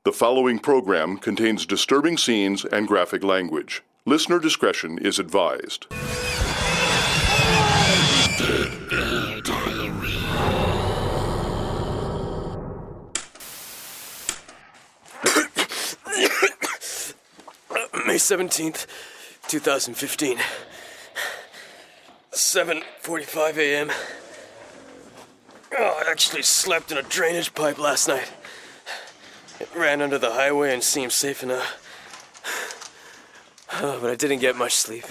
The following program contains disturbing scenes and graphic language. Listener discretion is advised. May 17th, 2015. 7:45 a.m. I actually slept in a drainage pipe last night. It ran under the highway and seemed safe enough. But I didn't get much sleep.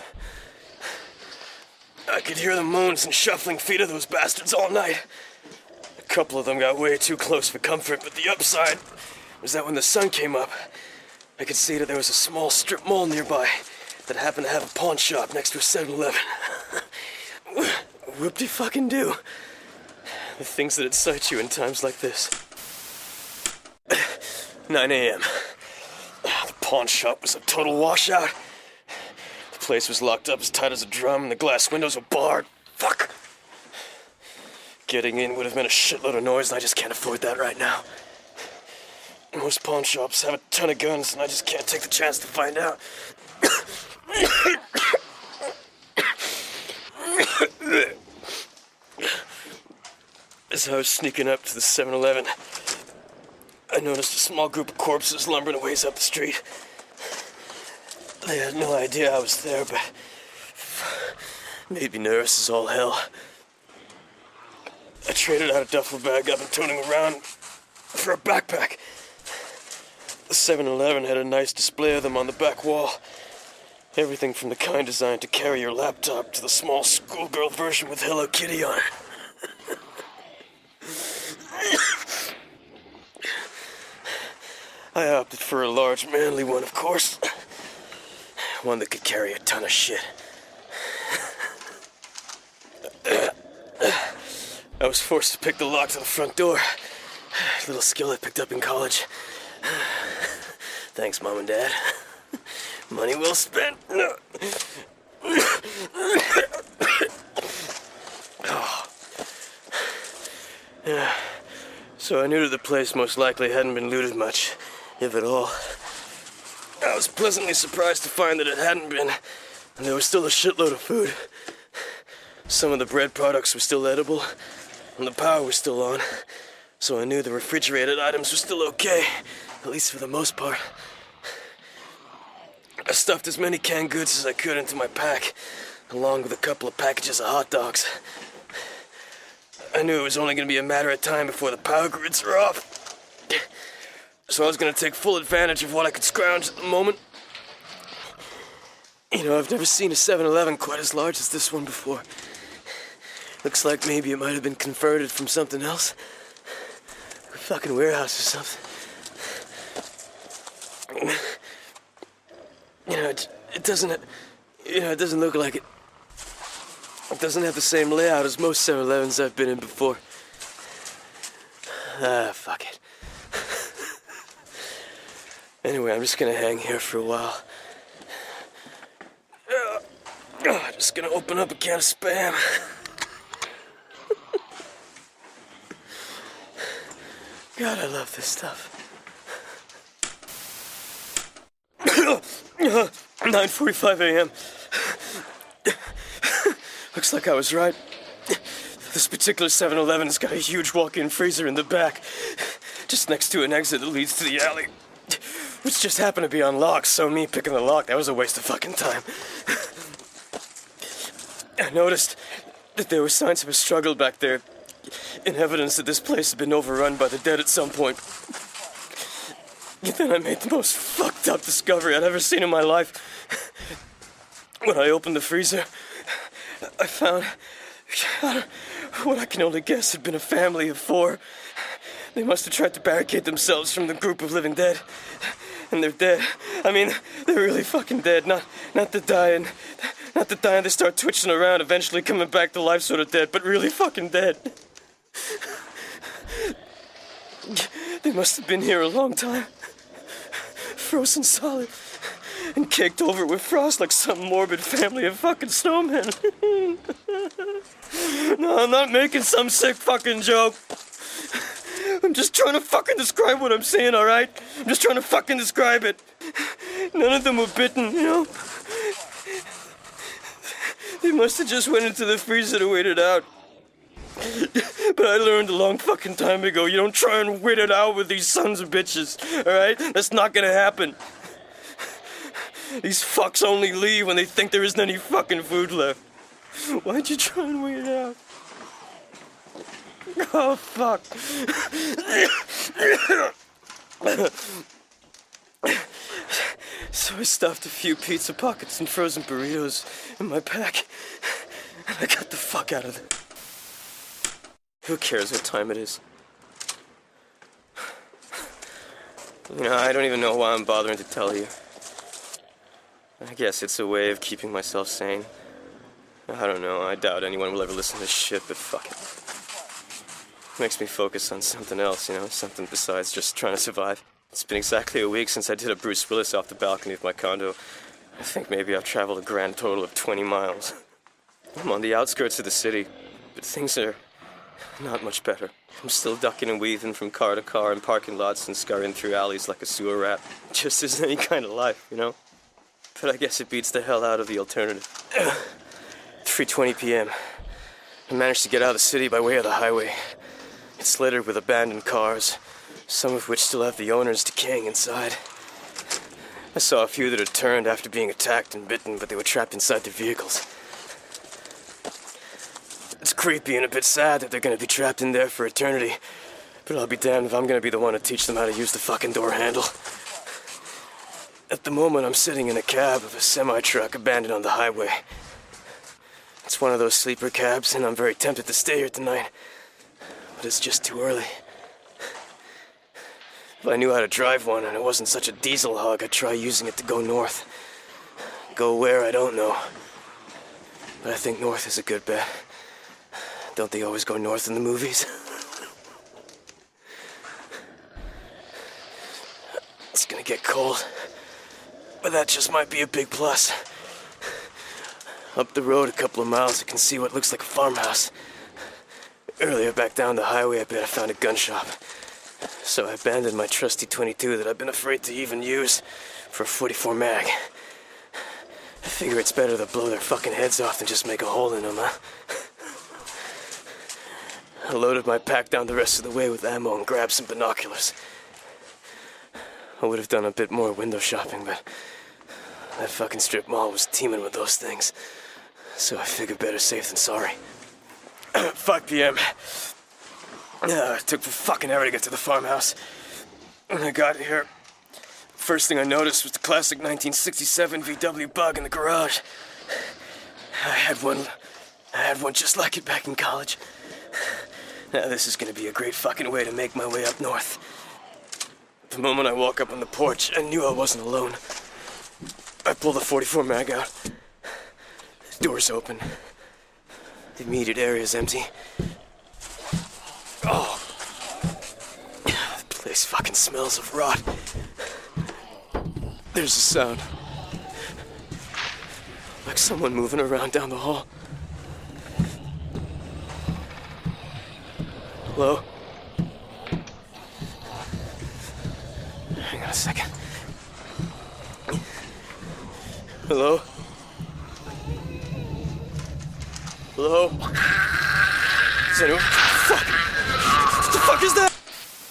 I could hear the moans and shuffling feet of those bastards all night. A couple of them got way too close for comfort, but the upside was that when the sun came up, I could see that there was a small strip mall nearby that happened to have a pawn shop next to a 7-Eleven. Whoop-de-fucking-do. The things that excite you in times like this. 9 a.m. The pawn shop was a total washout. The place was locked up as tight as a drum and the glass windows were barred. Fuck! Getting in would have been a shitload of noise and I just can't afford that right now. Most pawn shops have a ton of guns and I just can't take the chance to find out. As I was sneaking up to the 7-Eleven, I noticed a small group of corpses lumbering a ways up the street. They had no idea I was there, but made me nervous as all hell. I traded out a duffel bag I've been toting around for a backpack. The 7-Eleven had a nice display of them on the back wall. Everything from the kind designed to carry your laptop to the small schoolgirl version with Hello Kitty on it. I opted for a large, manly one, of course. One that could carry a ton of shit. I was forced to pick the lock to the front door. A little skill I picked up in college. Thanks, Mom and Dad. Money well spent. Yeah. So I knew that the place most likely hadn't been looted much, if at all. I was pleasantly surprised to find that it hadn't been, and there was still a shitload of food. Some of the bread products were still edible, and the power was still on, so I knew the refrigerated items were still okay, at least for the most part. I stuffed as many canned goods as I could into my pack, along with a couple of packages of hot dogs. I knew it was only going to be a matter of time before the power grids were off. So I was going to take full advantage of what I could scrounge at the moment. You know, I've never seen a 7-Eleven quite as large as this one before. Looks like maybe it might have been converted from something else. A fucking warehouse or something. You know, it doesn't look like it. It doesn't have the same layout as most 7-Elevens I've been in before. Fuck it. Anyway, I'm just gonna hang here for a while. Just gonna open up a can of Spam. God, I love this stuff. 9:45 a.m. Looks like I was right. This particular 7-Eleven's got a huge walk-in freezer in the back, just next to an exit that leads to the alley, which just happened to be unlocked, so me picking the lock, that was a waste of fucking time. I noticed that there were signs of a struggle back there, in evidence that this place had been overrun by the dead at some point. And then I made the most fucked up discovery I'd ever seen in my life. When I opened the freezer, I found what I can only guess had been a family of 4. They must have tried to barricade themselves from the group of living dead. And they're dead. I mean, they're really fucking dead. Not the dying. Not the dying, they start twitching around, eventually coming back to life sort of dead, but really fucking dead. They must have been here a long time. Frozen solid. And caked over with frost like some morbid family of fucking snowmen. No, I'm not making some sick fucking joke. I'm just trying to fucking describe what I'm saying, alright? I'm just trying to fucking describe it. None of them were bitten, you know? They must have just went into the freezer to wait it out. But I learned a long fucking time ago, you don't try and wait it out with these sons of bitches, alright? That's not gonna happen. These fucks only leave when they think there isn't any fucking food left. Why'd you try and wait it out? Oh, fuck. So I stuffed a few pizza pockets and frozen burritos in my pack, and I got the fuck out of there. Who cares what time it is? You know, I don't even know why I'm bothering to tell you. I guess it's a way of keeping myself sane. I don't know, I doubt anyone will ever listen to this shit, but fuck it. Makes me focus on something else, you know, something besides just trying to survive. It's been exactly a week since I did a Bruce Willis off the balcony of my condo. I think maybe I've traveled a grand total of 20 miles. I'm on the outskirts of the city, but things are not much better. I'm still ducking and weaving from car to car in parking lots and scurrying through alleys like a sewer rat. Just isn't any kind of life, you know? But I guess it beats the hell out of the alternative. 3:20 p.m. I managed to get out of the city by way of the highway. It's littered with abandoned cars, some of which still have the owners decaying inside. I saw a few that had turned after being attacked and bitten, but they were trapped inside their vehicles. It's creepy and a bit sad that they're gonna be trapped in there for eternity, but I'll be damned if I'm gonna be the one to teach them how to use the fucking door handle. At the moment, I'm sitting in a cab of a semi-truck abandoned on the highway. It's one of those sleeper cabs, and I'm very tempted to stay here tonight, but it's just too early. If I knew how to drive one and it wasn't such a diesel hog, I'd try using it to go north. Go where, I don't know. But I think north is a good bet. Don't they always go north in the movies? It's gonna get cold, but that just might be a big plus. Up the road a couple of miles, I can see what looks like a farmhouse. Earlier back down the highway, I bet I found a gun shop. So I abandoned my trusty 22 that I've been afraid to even use for a 44 mag. I figure it's better to blow their fucking heads off than just make a hole in them, huh? I loaded my pack down the rest of the way with ammo and grabbed some binoculars. I would have done a bit more window shopping, but that fucking strip mall was teeming with those things. So I figured better safe than sorry. 5 p.m. It took fucking ever to get to the farmhouse. When I got here, first thing I noticed was the classic 1967 VW Bug in the garage. I had one just like it back in college. Now this is gonna be a great fucking way to make my way up north. The moment I walk up on the porch, I knew I wasn't alone. I pull the 44 mag out. The door's open. The immediate area's empty. Oh. The place fucking smells of rot. There's a sound. Like someone moving around down the hall. Hello? Hang on a second. Hello? Hello? Is anyone? Fuck! What the fuck is that?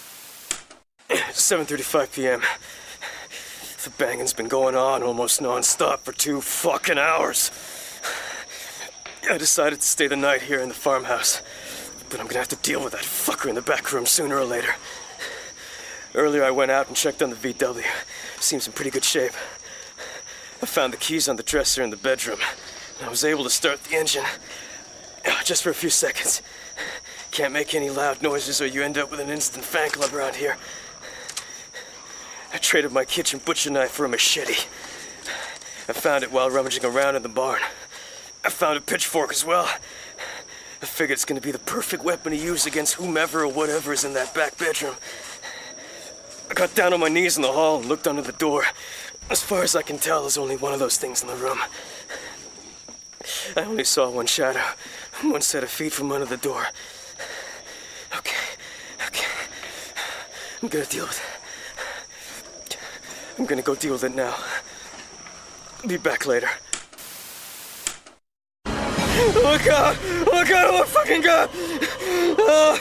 7:35 p.m. The banging's been going on almost non-stop for 2 fucking hours. I decided to stay the night here in the farmhouse, but I'm gonna have to deal with that fucker in the back room sooner or later. Earlier I went out and checked on the VW. Seems in pretty good shape. I found the keys on the dresser in the bedroom, and I was able to start the engine. Just for a few seconds. Can't make any loud noises or you end up with an instant fan club around here. I traded my kitchen butcher knife for a machete. I found it while rummaging around in the barn. I found a pitchfork as well. I figured it's gonna be the perfect weapon to use against whomever or whatever is in that back bedroom. I got down on my knees in the hall and looked under the door. As far as I can tell, there's only one of those things in the room. I only saw one shadow, one set of feet from under the door. Okay. I'm gonna deal with it. I'm gonna go deal with it now. Be back later. Oh God! Oh God! Oh fucking God! Oh,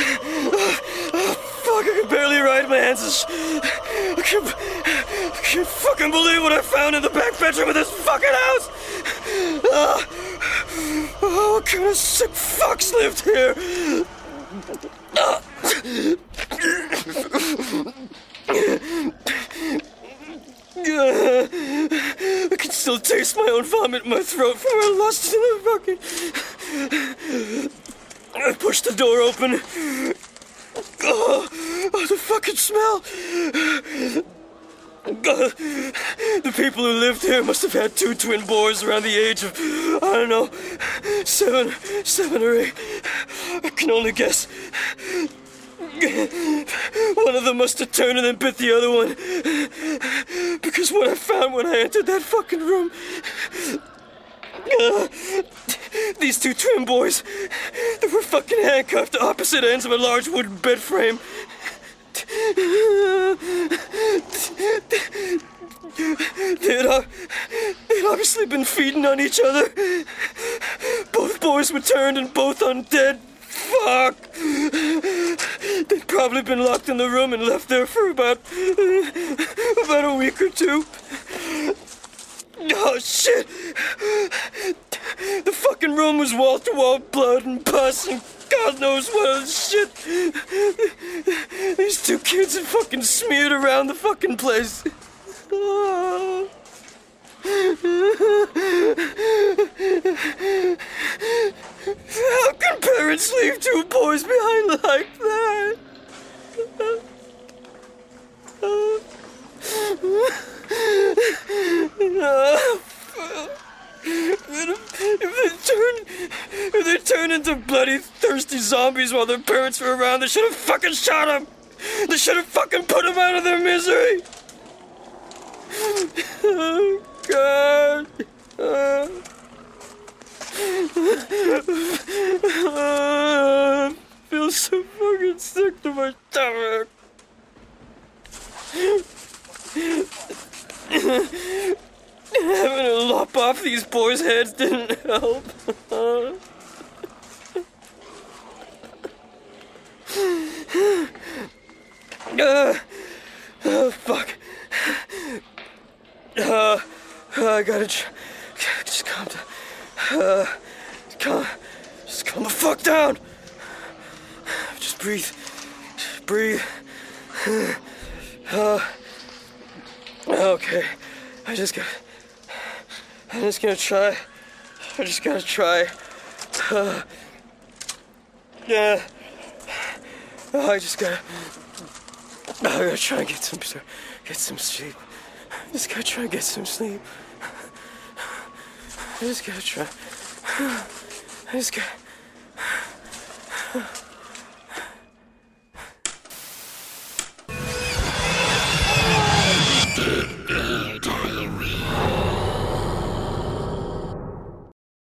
fuck! I can barely ride my hands. I can't fucking believe what I found in the back bedroom of this fucking house. What kind of sick fucks lived here? I can still taste my own vomit in my throat from where I lost it in the fucking... I pushed the door open. Oh, the fucking smell. The people who lived here must have had 2 twin boys around the age of, I don't know, 7 or 8. I can only guess. One of them must have turned and then bit the other one. Because what I found when I entered that fucking room... these 2 twin boys, they were fucking handcuffed to opposite ends of a large wooden bed frame. They'd obviously been feeding on each other. Both boys were turned and both undead. Fuck! They'd probably been locked in the room and left there for about a week or 2. Oh shit! The fucking room was wall-to-wall blood and pus and God knows what other shit. These 2 kids had fucking smeared around the fucking place. How can parents leave 2 boys behind like that? If they turn into bloody, thirsty zombies while their parents were around, they should have fucking shot them! They should have fucking put them out of their misery! Oh, God. I feel so fucking sick to my stomach. Having to lop off these boys' heads didn't help. Oh, fuck. I gotta just calm down. Just calm the fuck down. Just breathe. Just breathe. Okay. I just gotta try. I just gotta try. Yeah. I gotta try and get some sleep. I just gotta try and get some sleep. I just gotta try. I just gotta...